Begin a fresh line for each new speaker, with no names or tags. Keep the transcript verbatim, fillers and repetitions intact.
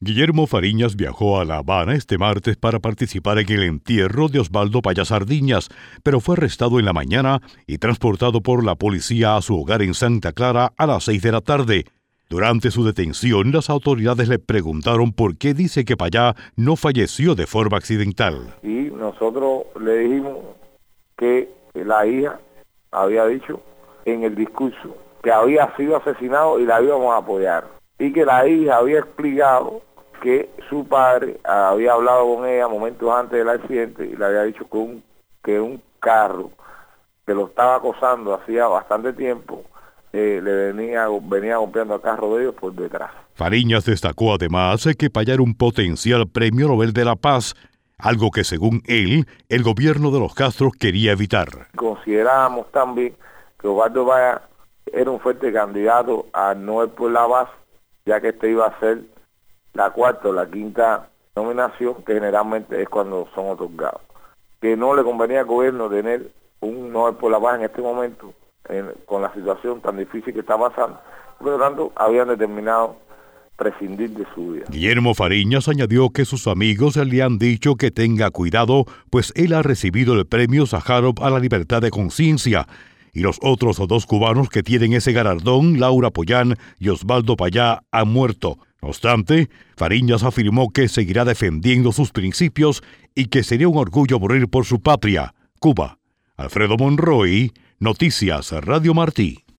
Guillermo Fariñas viajó a La Habana este martes para participar en el entierro de Osvaldo Payá Sardiñas, pero fue arrestado en la mañana y transportado por la policía a su hogar en Santa Clara a las seis de la tarde. Durante su detención, las autoridades le preguntaron por qué dice que Payá no falleció de forma accidental.
Y nosotros le dijimos que la hija había dicho en el discurso que había sido asesinado y la íbamos a apoyar. Y que la hija había explicado que su padre había hablado con ella momentos antes del accidente y le había dicho que un, que un carro que lo estaba acosando hacía bastante tiempo eh, le venía, venía golpeando al carro de ellos por detrás.
Fariñas destacó además que Payá era un potencial premio Nobel de la Paz, algo que según él, el gobierno de los Castro quería evitar.
Considerábamos también que Osvaldo Payá era un fuerte candidato al Nobel por la Paz, ya que este iba a ser la cuarta o la quinta nominación, que generalmente es cuando son otorgados. Que no le convenía al gobierno tener un Nobel por la Paz en este momento, en, con la situación tan difícil que está pasando, por lo tanto habían determinado prescindir de su vida.
Guillermo Fariñas añadió que sus amigos le han dicho que tenga cuidado, pues él ha recibido el premio Sájarov a la libertad de conciencia, y los otros dos cubanos que tienen ese galardón, Laura Pollán y Osvaldo Payá, han muerto. No obstante, Fariñas afirmó que seguirá defendiendo sus principios y que sería un orgullo morir por su patria, Cuba. Alfredo Monroy, Noticias Radio Martí.